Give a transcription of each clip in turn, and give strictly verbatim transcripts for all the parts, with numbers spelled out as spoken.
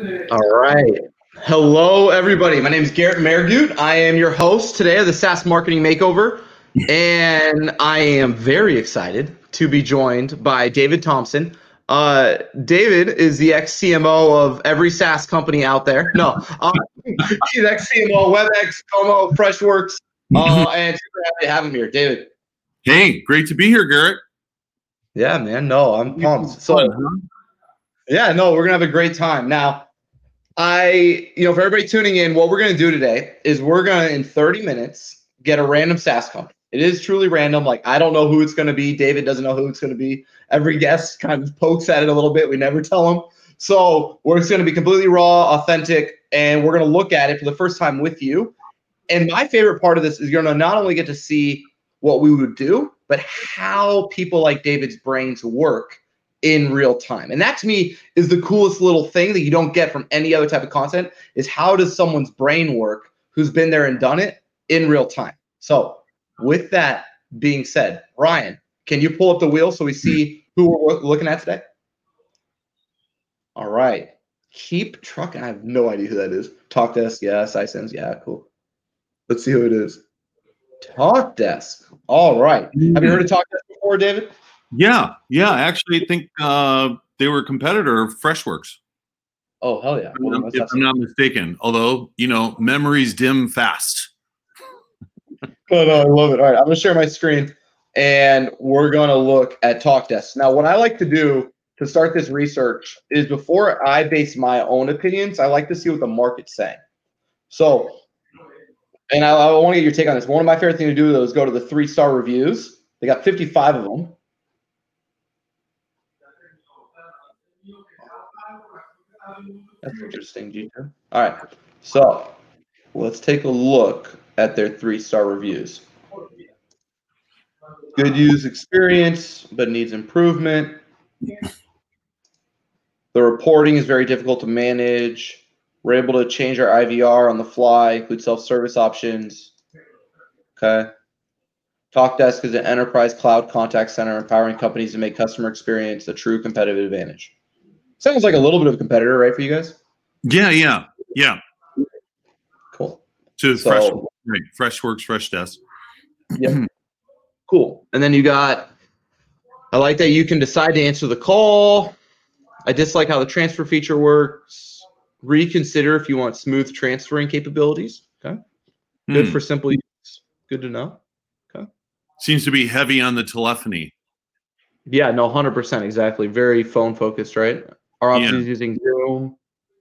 All right. Hello, everybody. My name is Garrett Margut. I am your host today of the SaaS Marketing Makeover, and I am very excited to be joined by David Thompson. Uh, David is the ex-C M O of every SaaS company out there. No, um, he's ex-C M O, WebEx, Como, Freshworks, uh, and super happy to have him here. David. Hey, great to be here, Garrett. Yeah, man. No, I'm pumped. So, yeah, no, we're going to have a great time. Now, I, you know, for everybody tuning in, what we're going to do today is we're going to, in thirty minutes, get a random SaaS company. It is truly random. Like, I don't know who it's going to be. David doesn't know who it's going to be. Every guest kind of pokes at it a little bit. We never tell them. So we're just going to be completely raw, authentic, and we're going to look at it for the first time with you. And my favorite part of this is you're going to not only get to see what we would do, but how people like David's brains work in real time. And that to me is the coolest little thing that you don't get from any other type of content, is how does someone's brain work who's been there and done it in real time. So with that being said, Ryan, can you pull up the wheel so we see who we're looking at today? All right. Keep trucking. I have no idea who that is. Talkdesk, yeah. Sisense, yeah, cool. Let's see who it is. Talkdesk. All right. Mm-hmm. Have you heard of Talkdesk before, David? Yeah, yeah. Actually, I think uh, they were a competitor of Freshworks. Oh, hell yeah. Well, if I'm not mistaken. Although, you know, memories dim fast. Oh, no, I love it. All right, I'm going to share my screen, and we're going to look at Talkdesk. Now, what I like to do to start this research is before I base my own opinions, I like to see what the market's saying. So, and I, I want to get your take on this. One of my favorite things to do, though, is go to the three-star reviews. They got fifty-five of them. That's interesting, G two. All right, so let's take a look at their three-star reviews. Good user experience, but needs improvement. The reporting is very difficult to manage. We're able to change our I V R on the fly, include self-service options. Okay. Talkdesk is an enterprise cloud contact center, empowering companies to make customer experience a true competitive advantage. Sounds like a little bit of a competitor, right, for you guys? Yeah, yeah, yeah. Cool. To so, Fresh, right, Freshworks, Freshdesk. Yeah. Cool. And then you got, I like that you can decide to answer the call. I dislike how the transfer feature works. Reconsider if you want smooth transferring capabilities. Okay. Good mm. for simple use. Good to know. Okay. Seems to be heavy on the telephony. Yeah, no, one hundred percent. Exactly. Very phone focused, right? Our office yeah. is using Zoom.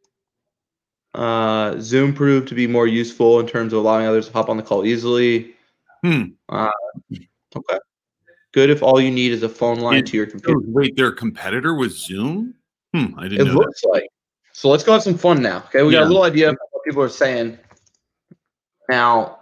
Uh, Zoom proved to be more useful in terms of allowing others to hop on the call easily. Hmm. Uh, okay. Good if all you need is a phone line and, to your computer. Wait, their competitor was Zoom? Hmm, I didn't it know It looks that. like. So let's go have some fun now. Okay, we yeah. got a little idea of what people are saying. Now,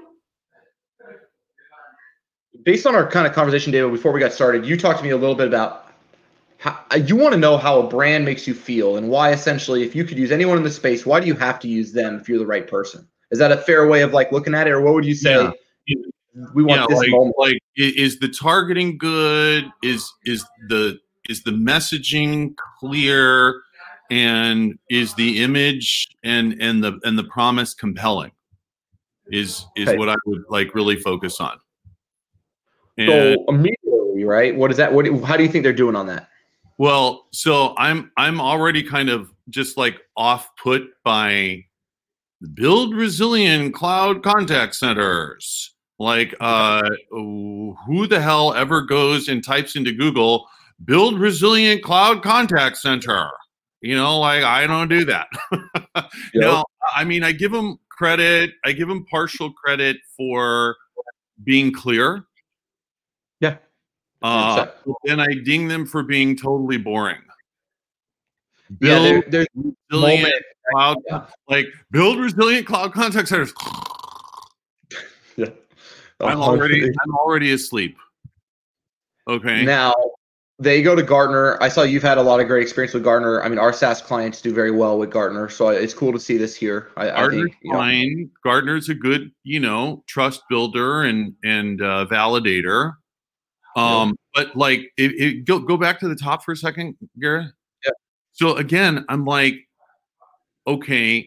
based on our kind of conversation, David, before we got started, you talked to me a little bit about how you want to know how a brand makes you feel and why essentially, if you could use anyone in the space, why do you have to use them if you're the right person? Is that a fair way of like looking at it, or what would you say? Yeah. We want yeah, this like, moment. Like, is the targeting good? Is is the is the messaging clear? And is the image and and the and the promise compelling? Is is okay. what I would like really focus on. And so immediately, right? What is that? What? How do you think they're doing on that? Well, so I'm I'm already kind of just like off put by build resilient cloud contact centers. Like, uh, who the hell ever goes and types into Google, build resilient cloud contact center? You know, like I don't do that. Yep. Now, I mean, I give them credit. I give them partial credit for being clear. Yeah. Uh, and I ding them for being totally boring. Build yeah, there, there's resilient cloud, yeah. like build resilient cloud contact centers. Yeah. I'm already I'm already asleep. Okay. Now they go to Gartner. I saw you've had a lot of great experience with Gartner. I mean, our SaaS clients do very well with Gartner, so it's cool to see this here. I, Gartner's I think fine. Know. Gartner's a good, you know, trust builder and and uh, validator. Um, yeah. But like, it, it, go go back to the top for a second, Garrett. Yeah. So again, I'm like, okay,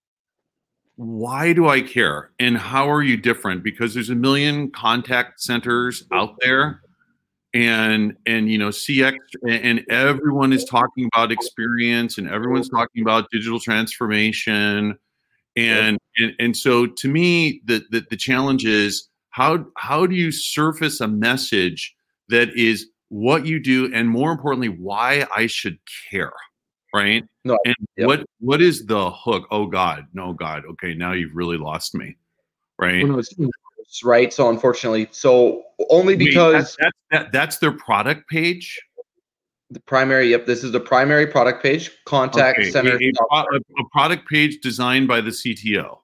why do I care? And how are you different? Because there's a million contact centers out there, and and you know C X, and everyone is talking about experience, and everyone's talking about digital transformation, and and, and so to me the, the the challenge is how how do you surface a message that is what you do, and more importantly why I should care, right? No, And yep. what what is the hook? Oh God, no God. Okay, now you've really lost me, right? Well, no, it's right. So unfortunately, so only because Wait, that, that, that's their product page. the primary, yep, this is the primary product page, contact Okay, center. a, a, a, a product page designed by the C T O.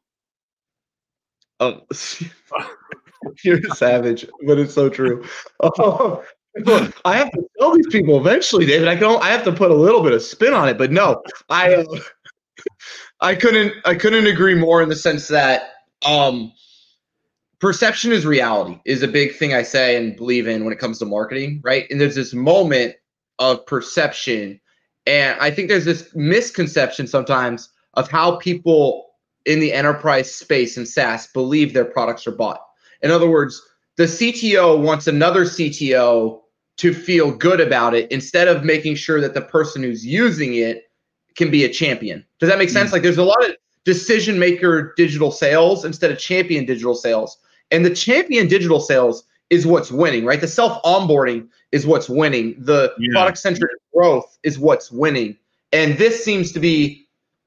Oh, you're a savage, but it's so true. Oh, look, I have to tell these people eventually, David. I can. I have to put a little bit of spin on it, but no, I, uh, I couldn't. I couldn't agree more in the sense that um, perception is reality is a big thing I say and believe in when it comes to marketing, right? And there's this moment of perception, and I think there's this misconception sometimes of how people in the enterprise space and SaaS believe their products are bought. In other words, the C T O wants another C T O to feel good about it instead of making sure that the person who's using it can be a champion. Does that make sense? Mm-hmm. Like there's a lot of decision maker digital sales instead of champion digital sales. And the champion digital sales is what's winning, right? The self onboarding is what's winning. The yeah. product centric growth is what's winning. And this seems to be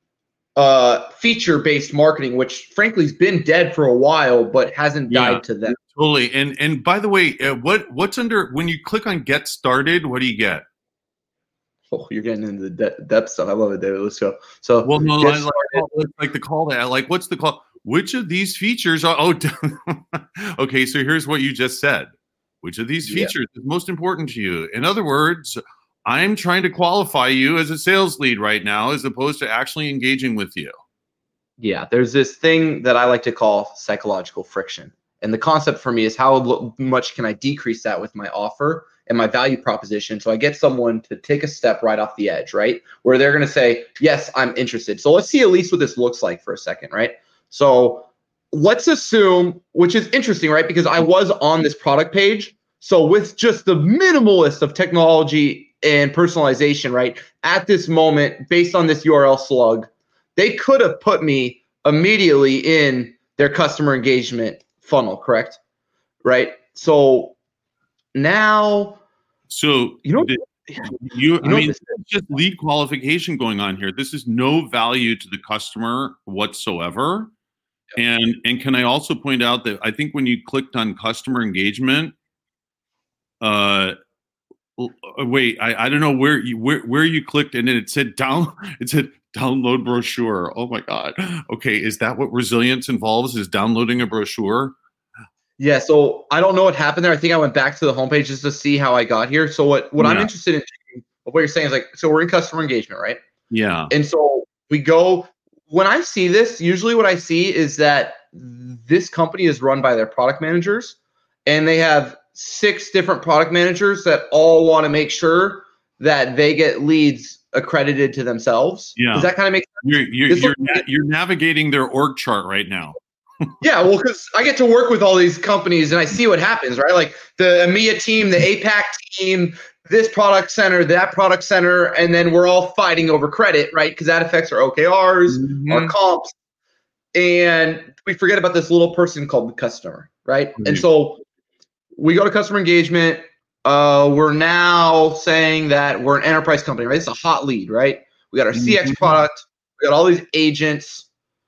uh, feature-based marketing, which frankly has been dead for a while, but hasn't yeah, died to them. Totally. And and by the way, uh, what what's under when you click on Get Started? What do you get? Oh, you're getting into the de- depth stuff. I love it, David. Let's go. So, well, no, I like, like the call to like, what's the call? Which of these features are? Oh, okay. So here's what you just said. Which of these features yeah. is most important to you? In other words, I'm trying to qualify you as a sales lead right now, as opposed to actually engaging with you. Yeah, there's this thing that I like to call psychological friction. And the concept for me is how much can I decrease that with my offer and my value proposition so I get someone to take a step right off the edge, right? Where they're going to say, yes, I'm interested. So let's see at least what this looks like for a second, right? So let's assume, which is interesting, right? Because I was on this product page. So with just the minimalist of technology and personalization, right? At this moment, based on this U R L slug, they could have put me immediately in their customer engagement funnel, correct? Right? So now, so you know, the, you, you I mean, it's just lead qualification going on here. This is no value to the customer whatsoever. And and can I also point out that I think when you clicked on customer engagement, uh, wait, I, I don't know where you where, where you clicked, and then it said down it said download brochure. Oh my God. Okay, is that what resilience involves? Is downloading a brochure? Yeah, so I don't know what happened there. I think I went back to the homepage just to see how I got here. So what, what yeah. I'm interested in, what you're saying is like, so we're in customer engagement, right? Yeah. And so we go, when I see this, usually what I see is that this company is run by their product managers, and they have six different product managers that all want to make sure that they get leads accredited to themselves. Yeah. Does that kind of make sense? You're, you're, you're, na- you're navigating their org chart right now. Yeah, well, because I get to work with all these companies and I see what happens, right? Like the EMEA team, the APAC team, this product center, that product center, and then we're all fighting over credit, right? Because that affects our O K Rs, mm-hmm. our comps, and we forget about this little person called the customer, right? Mm-hmm. And so we go to customer engagement. Uh, we're now saying that we're an enterprise company, right? It's a hot lead, right? We got our mm-hmm. C X product. We got all these agents.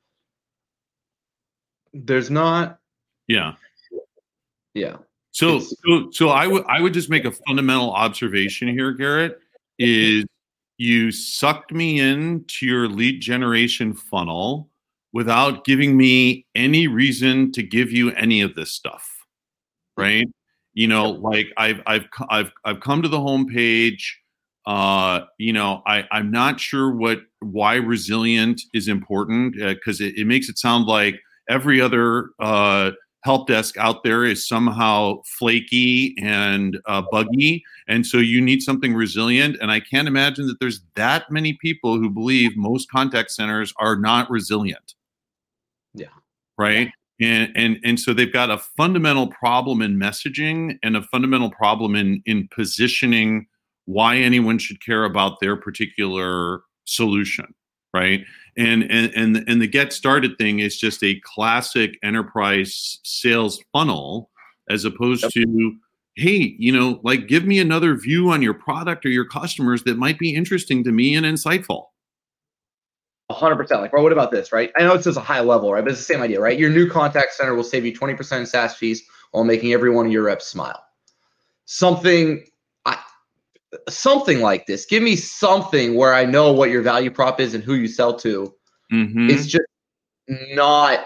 There's not. Yeah. Yeah. So, so, so I would, I would just make a fundamental observation here, Garrett, is you sucked me into your lead generation funnel without giving me any reason to give you any of this stuff. Right. You know, like I've, I've, I've, I've come to the homepage. Uh, you know, I, I'm not sure what, why resilient is important, uh, cause it, it makes it sound like every other uh, help desk out there is somehow flaky and uh, buggy, and so you need something resilient. And I can't imagine that there's that many people who believe most contact centers are not resilient. Yeah. Right. And and and so they've got a fundamental problem in messaging and a fundamental problem in in positioning why anyone should care about their particular solution. Right. And, and, and, and the get started thing is just a classic enterprise sales funnel, as opposed Yep. to, hey, you know, like, give me another view on your product or your customers that might be interesting to me and insightful. one hundred percent. Like, bro, what about this, right? I know it's just a high level, right? But it's the same idea, right? Your new contact center will save you twenty percent in SaaS fees while making every one of your reps smile. Something I, something like this. Give me something where I know what your value prop is and who you sell to. Mm-hmm. It's just not.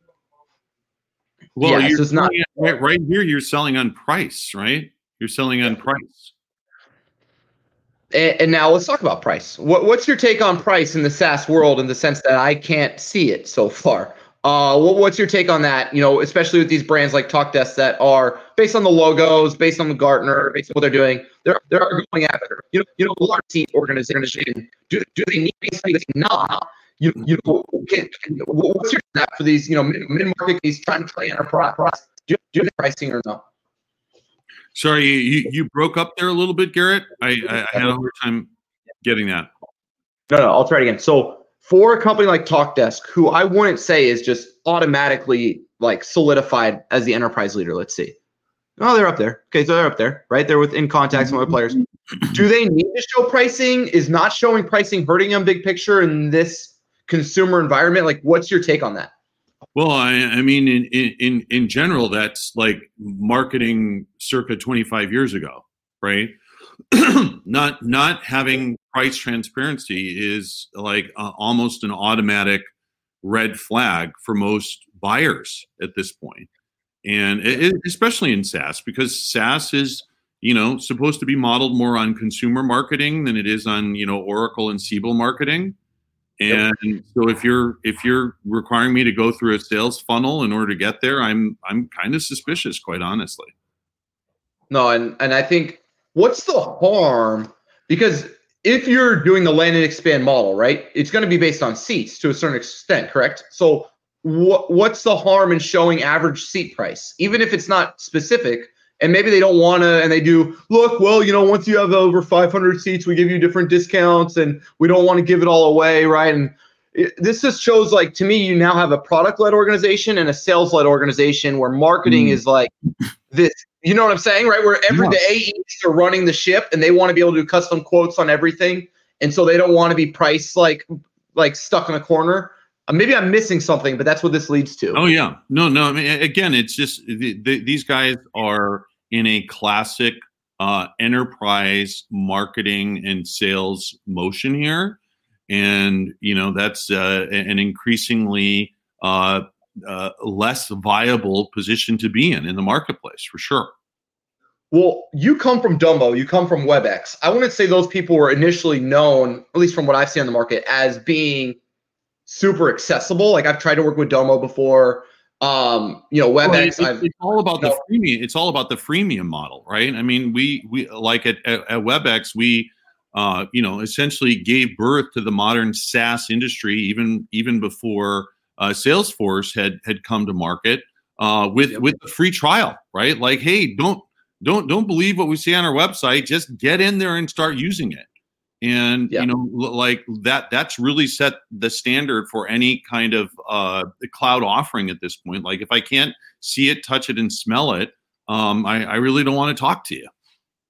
Well, yeah, you're it's not right, right here. You're selling on price, right? You're selling on price. And, and now let's talk about price. What, what's your take on price in the SaaS world, in the sense that I can't see it so far? Uh, what, what's your take on that? You know, especially with these brands like Talkdesk that are based on the logos, based on the Gartner, based on what they're doing. They're they're going after, you know, you know, large seat organization. Do, do they need something that's not? You you know, can, can, what's your that for these, you know, mid market, these trying to play enterprise? Do, do the pricing or no? Sorry, you, you broke up there a little bit, Garrett. I, I, I had a hard time getting that. No, no, I'll try it again. So for a company like Talkdesk, who I wouldn't say is just automatically like solidified as the enterprise leader, let's see. Oh, they're up there. Okay, so they're up there, right? They're within contacts with other players. Do they need to show pricing? Is not showing pricing hurting them big picture in this consumer environment? Like, what's your take on that? Well, I, I mean, in, in in general, that's like marketing circa twenty-five years ago, right? not not having price transparency is like uh, almost an automatic red flag for most buyers at this point, and it, especially in SaaS, because SaaS is, you know, supposed to be modeled more on consumer marketing than it is on, you know, Oracle and Siebel marketing. And yep. So if you're if you're requiring me to go through a sales funnel in order to get there, I'm I'm kind of suspicious, quite honestly. No, and and I think what's the harm? Because if you're doing the land and expand model, right, it's going to be based on seats to a certain extent, correct? So what what's the harm in showing average seat price, even if it's not specific? And maybe they don't want to, and they do, look, well, you know, once you have over five hundred seats, we give you different discounts, and we don't want to give it all away, right? And it, this just shows, like, to me, you now have a product-led organization and a sales-led organization where marketing mm. is like this, you know what I'm saying, right? Where every, yeah. the A Es are running the ship, and they want to be able to do custom quotes on everything, and so they don't want to be priced like, like stuck in a corner. Uh, maybe I'm missing something, but that's what this leads to. Oh, yeah. No, no. I mean, again, it's just the, the, these guys are in a classic uh, enterprise marketing and sales motion here. And, you know, that's uh, an increasingly uh, uh, less viable position to be in in the marketplace, for sure. Well, you come from Domo, you come from WebEx. I wouldn't say those people were initially known, at least from what I've seen on the market, as being super accessible. Like, I've tried to work with Domo before. Um, you know, WebEx. Well, it's, it's all about the know, freemium. It's all about the freemium model, right? I mean, we we like at, at, at WebEx, we uh, you know, essentially gave birth to the modern SaaS industry, even even before uh, Salesforce had had come to market uh, with yep. with the free trial, right? Like, hey, don't don't don't believe what we see on our website. Just get in there and start using it. And, yeah. you know, like that, that's really set the standard for any kind of uh, cloud offering at this point. Like, if I can't see it, touch it, and smell it, um, I, I really don't want to talk to you.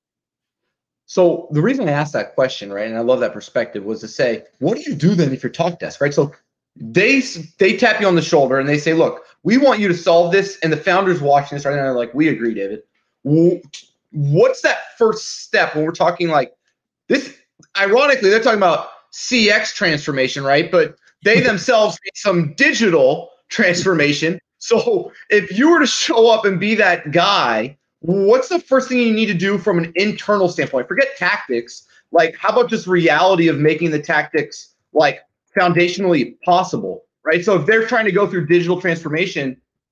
So the reason I asked that question, right, and I love that perspective, was to say, what do you do then if you're Talkdesk, right? So they they tap you on the shoulder and they say, look, we want you to solve this. And the founders watching this right now are like, we agree, David. What's that first step when we're talking like this? Ironically, they're talking about C X transformation, right? But they themselves need some digital transformation. So if you were to show up and be that guy, what's the first thing you need to do from an internal standpoint? Forget tactics. Like, how about just reality of making the tactics like foundationally possible, right? So if they're trying to go through digital transformation,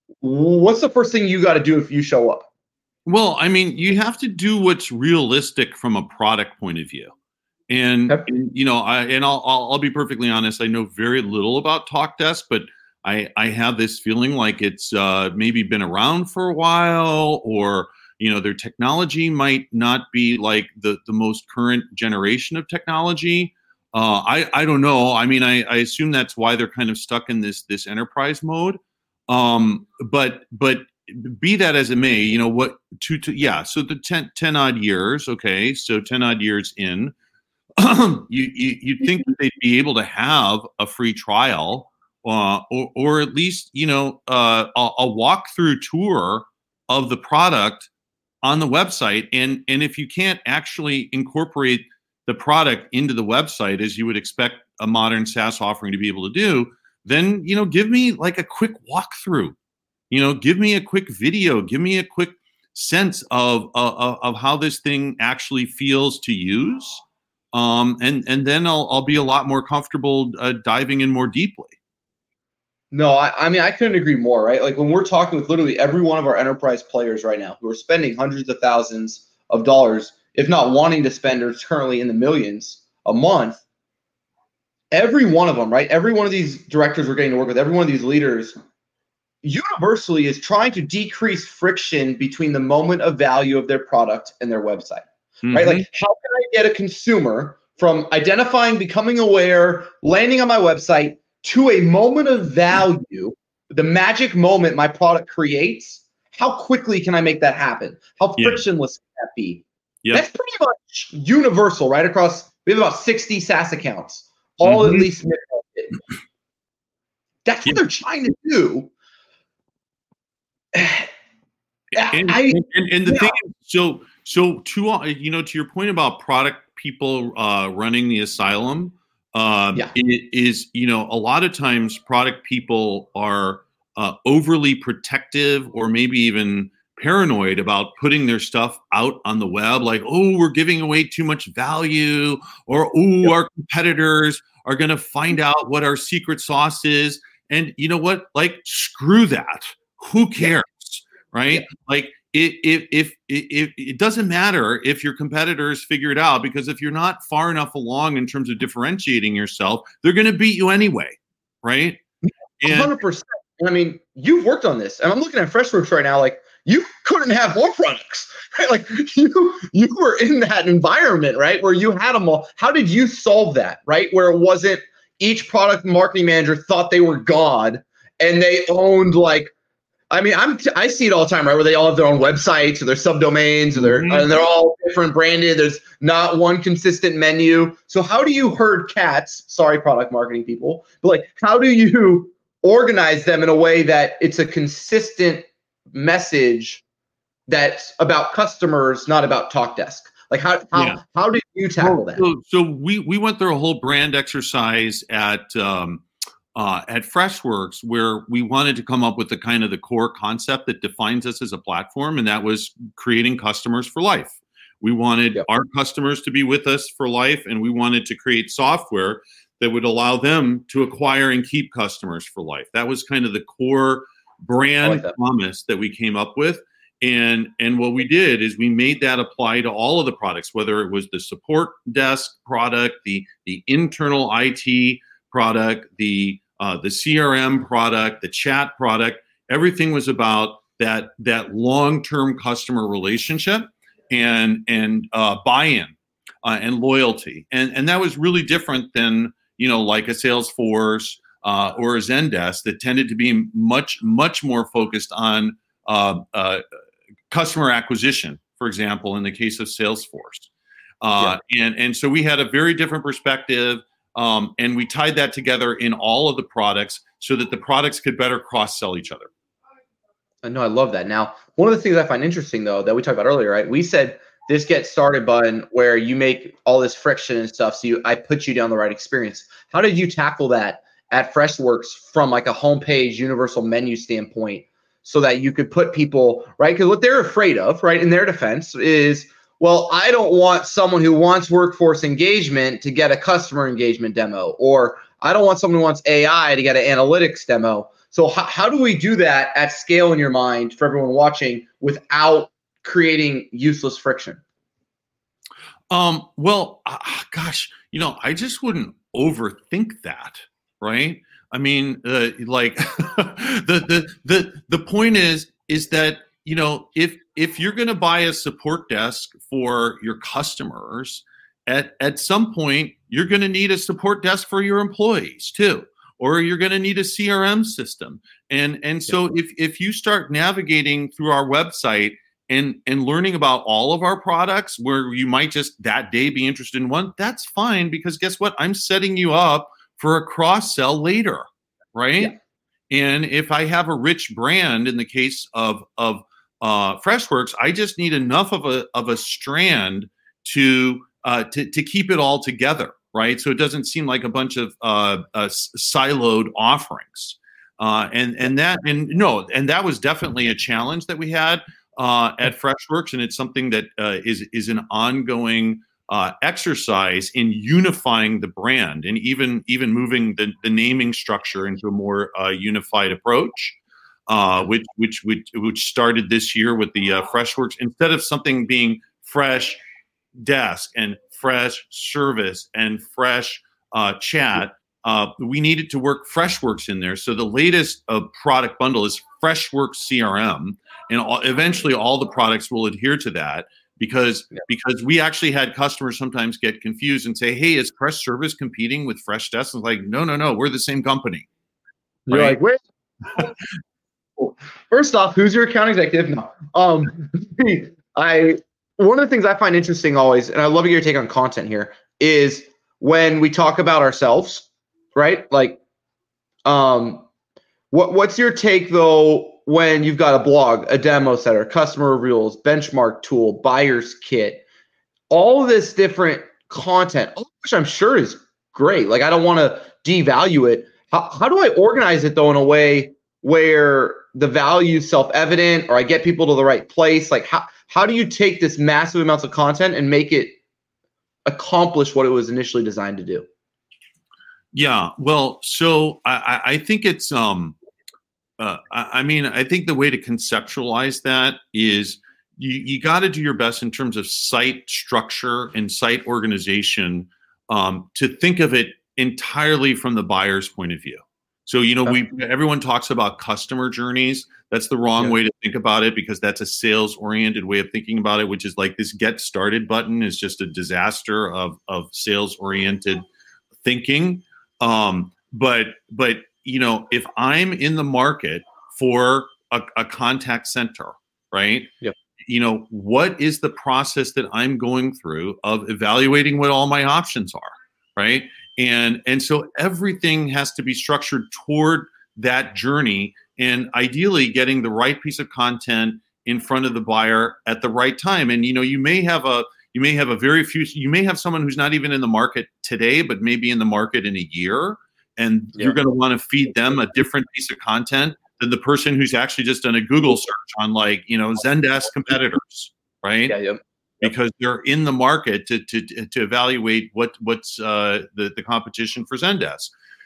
what's the first thing you got to do if you show up? Well, I mean, you have to do what's realistic from a product point of view. And, Okay. and you know, I and I'll, I'll I'll be perfectly honest. I know very little about Talkdesk, but I I have this feeling like it's uh, maybe been around for a while, or you know, their technology might not be like the the most current generation of technology. Uh, I I don't know. I mean, I, I assume that's why they're kind of stuck in this this enterprise mode. Um, but but be that as it may, you know what? To, to yeah. So the ten, ten odd years. Okay, so ten odd years in. you, you you'd think that they'd be able to have a free trial, uh, or or at least you know uh, a, a walkthrough tour of the product on the website. And and if you can't actually incorporate the product into the website as you would expect a modern SaaS offering to be able to do, then you know give me like a quick walkthrough. You know, give me a quick video. Give me a quick sense of of, of how this thing actually feels to use. Um, and and then I'll I'll be a lot more comfortable uh, diving in more deeply. No, I, I mean I couldn't agree more. Right, like when we're talking with literally every one of our enterprise players right now who are spending hundreds of thousands of dollars, if not wanting to spend, or it's currently in the millions a month. Every one of them, right? Every one of these directors we're getting to work with, every one of these leaders, universally is trying to decrease friction between the moment of value of their product and their website. Mm-hmm. Right? Like, how can I get a consumer from identifying, becoming aware, landing on my website to a moment of value, the magic moment my product creates? How quickly can I make that happen? How yeah. frictionless can that be? Yep. That's pretty much universal, right? Across, we have about sixty SaaS accounts, all mm-hmm. at least mid-market. That's yep. what they're trying to do. And, I, and, and the yeah. thing is, so so to you know to your point about product people uh, running the asylum, uh, yeah. it is you know a lot of times product people are uh, overly protective or maybe even paranoid about putting their stuff out on the web, like, oh, we're giving away too much value, or oh, yep. our competitors are going to find out what our secret sauce is. And you know what? Like, screw that. Who cares? Right? Yeah. Like if, if, if, if it doesn't matter if your competitors figure it out, because if you're not far enough along in terms of differentiating yourself, they're going to beat you anyway. Right. one hundred percent. I mean, you've worked on this, and I'm looking at Freshworks right now. Like, you couldn't have more products, right? Like you, you were in that environment, right? Where you had them all. How did you solve that? Right. Where it wasn't each product marketing manager thought they were God and they owned like, I mean, I'm I see it all the time, right? Where they all have their own websites or their subdomains, or they're mm-hmm. and they're all different branded. There's not one consistent menu. So how do you herd cats? Sorry, product marketing people, but like, how do you organize them in a way that it's a consistent message that's about customers, not about Talkdesk? Like, how how yeah. how did you tackle that? So, so we we went through a whole brand exercise at. Um, Uh, at Freshworks, where we wanted to come up with the kind of the core concept that defines us as a platform, and that was creating customers for life. We wanted yep. our customers to be with us for life, and we wanted to create software that would allow them to acquire and keep customers for life. That was kind of the core brand like that. promise that we came up with. And, and what we did is we made that apply to all of the products, whether it was the support desk product, the, the internal I T product, the uh, the C R M product, the chat product. Everything was about that that long-term customer relationship and and uh, buy-in uh, and loyalty, and and that was really different than you know like a Salesforce uh, or a Zendesk that tended to be much much more focused on uh, uh, customer acquisition, for example, in the case of Salesforce, uh, yeah. and and so we had a very different perspective. Um, and we tied that together in all of the products so that the products could better cross-sell each other. I know, I love that. Now, one of the things I find interesting, though, that we talked about earlier, right? We said this get started button where you make all this friction and stuff, so you, I put you down the right experience. How did you tackle that at Freshworks from like a homepage universal menu standpoint so that you could put people, right? Because what they're afraid of, right, in their defense is, well, I don't want someone who wants workforce engagement to get a customer engagement demo, or I don't want someone who wants A I to get an analytics demo. So how, how do we do that at scale in your mind for everyone watching without creating useless friction? Um, well, uh, gosh, you know, I just wouldn't overthink that, right? I mean, uh, like the, the the the point is is that, you know, if if you're going to buy a support desk for your customers, at at some point you're going to need a support desk for your employees too, or you're going to need a C R M system. And and so if if you start navigating through our website and and learning about all of our products, where you might just that day be interested in one, that's fine, because guess what? I'm setting you up for a cross sell later, right? Yeah. And if I have a rich brand, in the case of of uh, Freshworks, I just need enough of a of a strand to uh, to to keep it all together, right? So it doesn't seem like a bunch of uh, uh, siloed offerings, uh, and and that and no, and that was definitely a challenge that we had uh, at Freshworks, and it's something that uh, is is an ongoing uh, exercise in unifying the brand, and even even moving the, the naming structure into a more uh, unified approach, uh, which which which which started this year with the uh, Freshworks. Instead of something being Fresh Desk and Fresh Service and Fresh uh, Chat, uh, we needed to work Freshworks in there. So the latest uh, product bundle is Freshworks C R M, and all, eventually all the products will adhere to that. Because yeah. because we actually had customers sometimes get confused and say, "Hey, is Fresh Service competing with Freshdesk?" And like, no, no, no, we're the same company. You're right? Like, wait. First off, who's your account executive? No. Um, I one of the things I find interesting always, and I love your take on content here, is when we talk about ourselves, right? Like, um, what what's your take though? When you've got a blog, a demo center, customer reveals, benchmark tool, buyer's kit, all this different content, which I'm sure is great. Like, I don't want to devalue it. How, how do I organize it though in a way where the value is self-evident, or I get people to the right place? Like, how, how do you take this massive amounts of content and make it accomplish what it was initially designed to do? Yeah, well, so I, I think it's, um, Uh, I mean, I think the way to conceptualize that is you, you got to do your best in terms of site structure and site organization, um, to think of it entirely from the buyer's point of view. So, you know, we everyone talks about customer journeys. That's the wrong yeah. way to think about it, because that's a sales-oriented way of thinking about it, which is like this get started button is just a disaster of, of sales-oriented thinking. Um, but, but, you know, if I'm in the market for a, a contact center, right? Yep. You know, what is the process that I'm going through of evaluating what all my options are, right? And and so everything has to be structured toward that journey, and ideally getting the right piece of content in front of the buyer at the right time. And you know, you may have a you may have a very few. You may have someone who's not even in the market today, but maybe in the market in a year. And yeah. you're going to want to feed them a different piece of content than the person who's actually just done a Google search on, like, you know, Zendesk competitors, right? Yeah, yep. Because they're in the market to to to evaluate what what's uh, the the competition for Zendesk,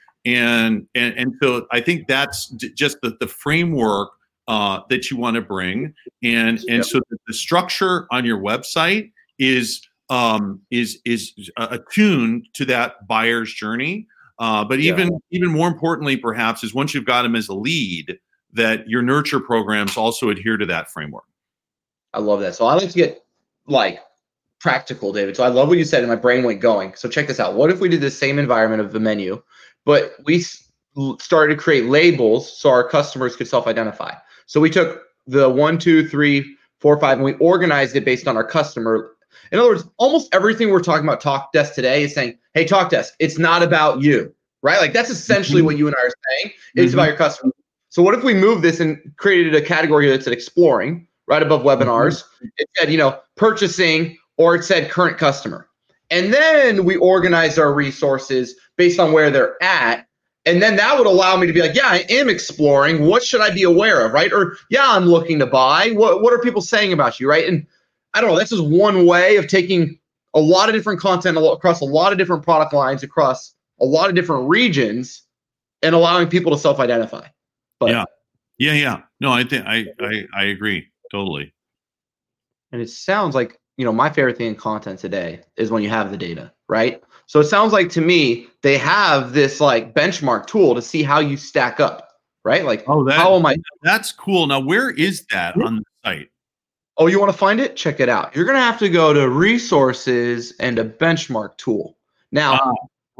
and and and so I think that's just the the framework uh, that you want to bring, and and yep. so the, the structure on your website is um, is is attuned to that buyer's journey. Uh, but even yeah. even more importantly, perhaps, is once you've got them as a lead, that your nurture programs also adhere to that framework. I love that. So I like to get like practical, David. So I love what you said, and my brain went going. So check this out. What if we did the same environment of the menu, but we started to create labels so our customers could self-identify? So we took the one, two, three, four, five, and we organized it based on our customer. In other words, almost everything we're talking about Talkdesk today is saying, hey, Talkdesk, it's not about you, right? Like, that's essentially mm-hmm. what you and I are saying. It's mm-hmm. about your customer. So what if we moved this and created a category that's at exploring, right above webinars? Mm-hmm. It said, you know, purchasing, or it said current customer. And then we organized our resources based on where they're at. And then that would allow me to be like, yeah, I am exploring. What should I be aware of, right? Or, yeah, I'm looking to buy. What, what are people saying about you, right? And I don't know, this is one way of taking a lot of different content across a lot of different product lines, across a lot of different regions, and allowing people to self-identify. But yeah, yeah, yeah. No, I think I, I I agree totally. And it sounds like, you know, my favorite thing in content today is when you have the data, right? So it sounds like to me they have this like benchmark tool to see how you stack up, right? Like, oh, that, how am I? That's cool. Now, where is that on the site? Oh, you want to find it? Check it out. You're going to have to go to resources and a benchmark tool. Now, uh,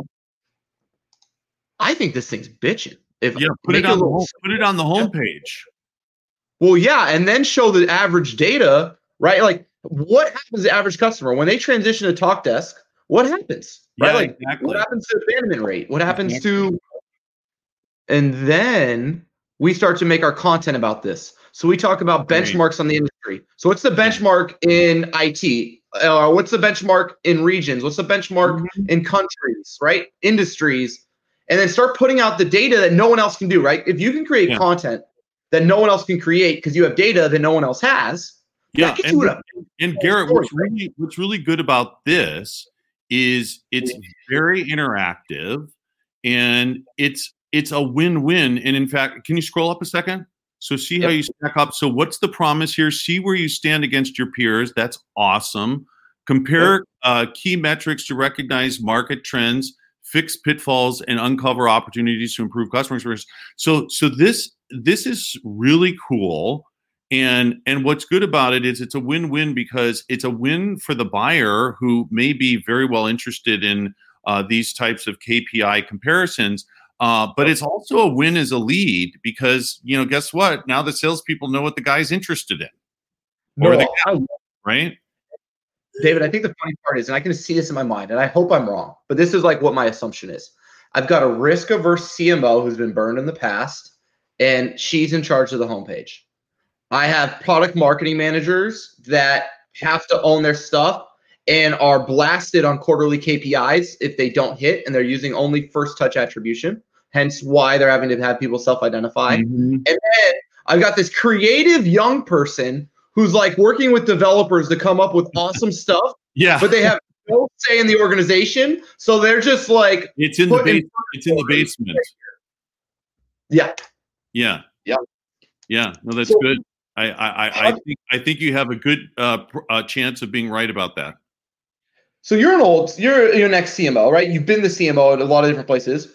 I think this thing's bitching. If yeah, put it on the home, put it on the homepage. Well, yeah, and then show the average data, right? Like, what happens to the average customer when they transition to TalkDesk? What happens, right? Yeah, like, exactly. What happens to abandonment rate? What happens exactly. to? And then we start to make our content about this. So we talk about benchmarks on the industry. So what's the benchmark in I T? Uh, what's the benchmark in regions? What's the benchmark mm-hmm. in countries, right? Industries. And then start putting out the data that no one else can do, right? If you can create yeah. content that no one else can create because you have data that no one else has, yeah. And, and, and Garrett, what's really, what's really good about this is it's very interactive and it's it's a win-win. And in fact, can you scroll up a second? So see how yep. you stack up. So what's the promise here? See where you stand against your peers. That's awesome. Compare yep. uh, key metrics to recognize market trends, fix pitfalls, and uncover opportunities to improve customer experience. So, so this this is really cool. And and what's good about it is it's a win-win because it's a win for the buyer who may be very well interested in uh, these types of K P I comparisons. Uh, but it's also a win as a lead because, you know, guess what? Now the salespeople know what the guy's interested in. No, or the guy, right? David, I think the funny part is, and I can see this in my mind, and I hope I'm wrong, but this is like what my assumption is. I've got a risk-averse C M O who's been burned in the past, and she's in charge of the homepage. I have product marketing managers that have to own their stuff and are blasted on quarterly K P Is if they don't hit, and they're using only first touch attribution, hence why they're having to have people self-identify. Mm-hmm. And then I've got this creative young person who's like working with developers to come up with awesome stuff. Yeah. But they have no say in the organization. So they're just like it's in the base, it's in the basement. Yeah. Yeah. Yeah. Yeah. No, that's so, good. I I I think I think you have a good uh, uh, chance of being right about that. So you're an old, you're your next C M O, right? You've been the C M O at a lot of different places.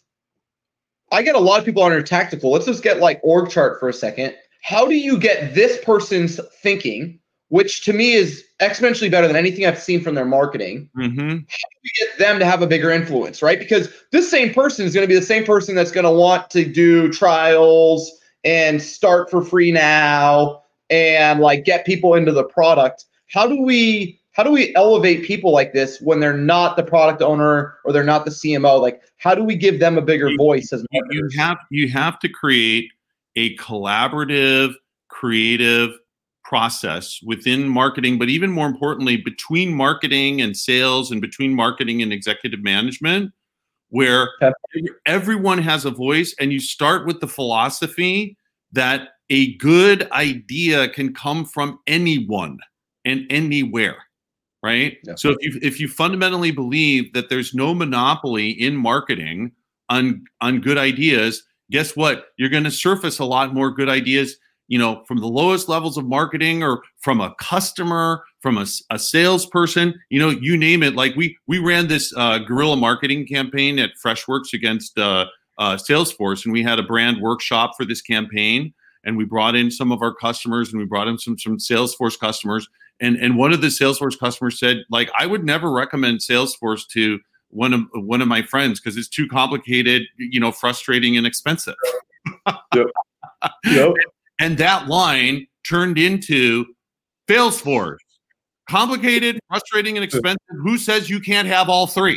I get a lot of people on your tactical. Let's just get like org chart for a second. How do you get this person's thinking, which to me is exponentially better than anything I've seen from their marketing? Mm-hmm. How do we get them to have a bigger influence, right? Because this same person is going to be the same person that's going to want to do trials and start for free now and like get people into the product. How do we how do we elevate people like this when they're not the product owner or they're not the C M O? Like, how do we give them a bigger you, voice as marketers? You have you have to create a collaborative, creative process within marketing, but even more importantly, between marketing and sales and between marketing and executive management, where okay. everyone has a voice, and you start with the philosophy that a good idea can come from anyone and anywhere, right? Yeah. So if you if you fundamentally believe that there's no monopoly in marketing on on good ideas, guess what? You're going to surface a lot more good ideas, you know, from the lowest levels of marketing or from a customer, from a, a salesperson, you know, you name it. Like we we ran this uh, guerrilla marketing campaign at Freshworks against uh, uh, Salesforce, and we had a brand workshop for this campaign, and we brought in some of our customers, and we brought in some some Salesforce customers, and and one of the Salesforce customers said, like, I would never recommend Salesforce to one of one of my friends because it's too complicated, you know, frustrating and expensive. Yep. Yep. And that line turned into Salesforce. Complicated, frustrating, and expensive. Who says you can't have all three?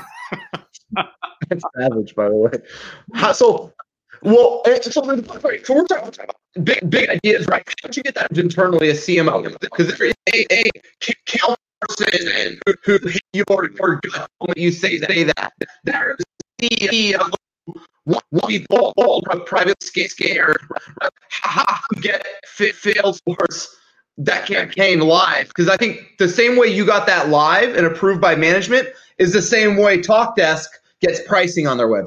That's savage, by the way. How, so, well, so, so we're talking about big, big ideas, right? How did you get that internally as C M O? Because if you're a, a count person who, who you or gut moment you say say that, there's the uh, what we call private scared. How to get fit Salesforce that campaign live? Because I think the same way you got that live and approved by management is the same way TalkDesk gets pricing on their website.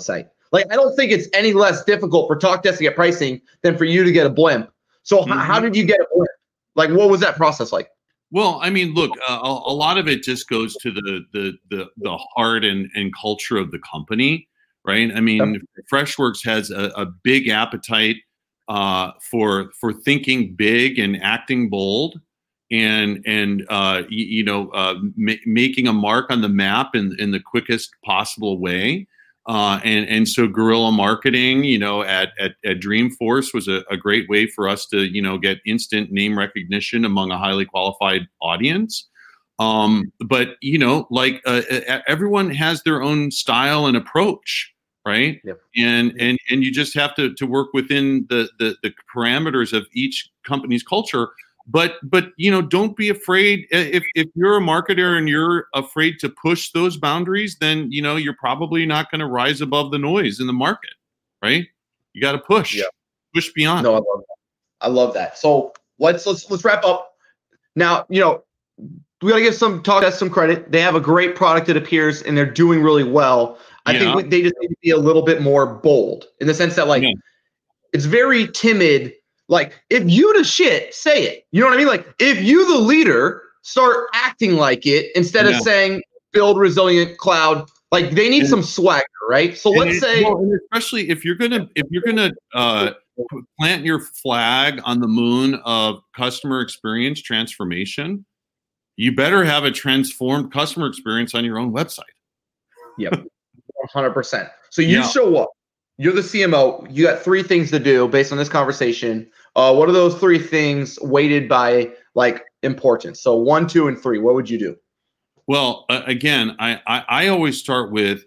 Like, I don't think it's any less difficult for TalkDesk to get pricing than for you to get a blimp. So mm-hmm. h- how did you get a blimp? Like, what was that process like? Well, I mean, look, uh, a, a lot of it just goes to the the the, the heart and, and culture of the company, right? I mean, yep. Freshworks has a, a big appetite uh, for for thinking big and acting bold, and and uh, you, you know uh, ma- making a mark on the map in in the quickest possible way. Uh, and and so guerrilla marketing, you know, at at, at Dreamforce was a, a great way for us to, you know, get instant name recognition among a highly qualified audience. Um, but you know, like uh, everyone has their own style and approach, right? Yep. And and and you just have to to work within the the, the parameters of each company's culture. But but you know, don't be afraid. If if you're a marketer and you're afraid to push those boundaries, then you know you're probably not going to rise above the noise in the market, right? You got to push, yeah. push beyond. No, I love that. I love that. So let's let's let's wrap up. Now, you know, we got to give some TalkDesk some credit. They have a great product, it appears, and they're doing really well. I yeah. think we, they just need to be a little bit more bold in the sense that, like, yeah. it's very timid. Like, if you the shit, say it. You know what I mean? Like, if you the leader, start acting like it instead yeah. of saying build resilient cloud. Like, they need and, some swagger, right? So let's it, say, well, especially if you're gonna if you're gonna uh, plant your flag on the moon of customer experience transformation, you better have a transformed customer experience on your own website. Yep, one hundred percent. So you yeah. show up. You're the C M O. You got three things to do based on this conversation. Uh, what are those three things weighted by like importance? So one, two, and three. What would you do? Well, uh, again, I, I I always start with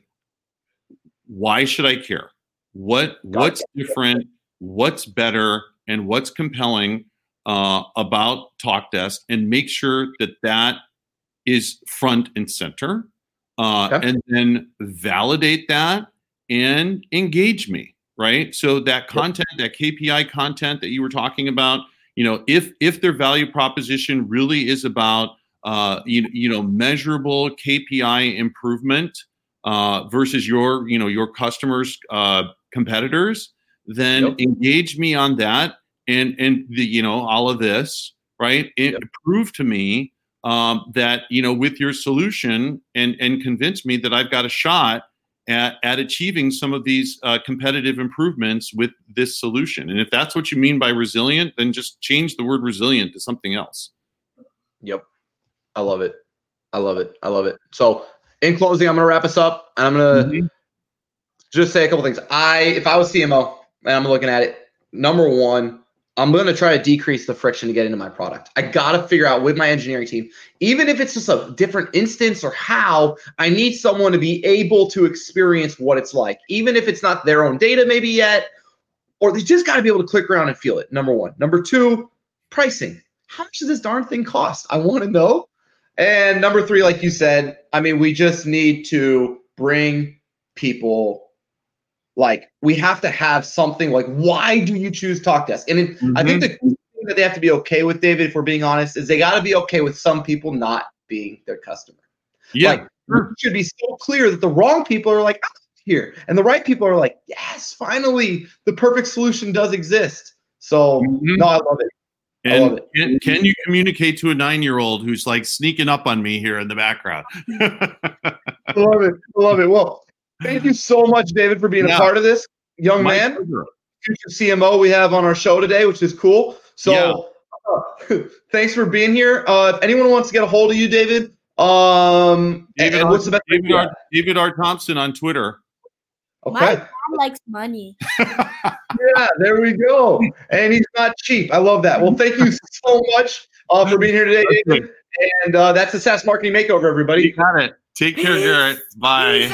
why should I care? What what's different? What's better? And what's compelling uh, about TalkDesk? And make sure that that is front and center. Uh, okay. And then validate that. And engage me, right? So that content, that K P I content that you were talking about, you know, if if their value proposition really is about, uh, you, you know, measurable K P I improvement uh, versus your, you know, your customers' uh, competitors, then yep. engage me on that, and and the, you know, all of this, right? It, yep. Prove to me um, that, you know, with your solution, and and convince me that I've got a shot At, at achieving some of these uh, competitive improvements with this solution. And if that's what you mean by resilient, then just change the word resilient to something else. Yep. I love it. I love it. I love it. So in closing, I'm going to wrap us up, and I'm going to mm-hmm. just say a couple things. I, if I was C M O and I'm looking at it, number one, I'm going to try to decrease the friction to get into my product. I got to figure out with my engineering team, even if it's just a different instance or how, I need someone to be able to experience what it's like, even if it's not their own data maybe yet, or they just got to be able to click around and feel it. Number one. Number two, pricing. How much does this darn thing cost? I want to know. And number three, like you said, I mean, we just need to bring people. Like, we have to have something like, why do you choose TalkDesk? And it, mm-hmm. I think the thing that they have to be okay with, David, if we're being honest, is they got to be okay with some people not being their customer. Yeah. Like, it should be so clear that the wrong people are like, oh, here. And the right people are like, yes, finally, the perfect solution does exist. So, mm-hmm. no, I love it. And I love it. Can, can you communicate to a nine-year-old who's like sneaking up on me here in the background? I love it. I love it. Well, thank you so much, David, for being yeah. a part of this. Young My man, pleasure. Future C M O we have on our show today, which is cool. So yeah. uh, thanks for being here. Uh, if anyone wants to get a hold of you, David, um, David, and R, what's the best David, R, David R. Thompson on Twitter. Okay. My mom likes money. Yeah, there we go. And he's not cheap. I love that. Well, thank you so much uh, for being here today, David. And uh, that's the SaaS Marketing Makeover, everybody. You got it. Take care, Garrett. Bye.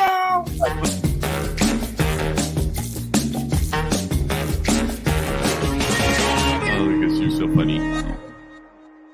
Oh, because you're so funny.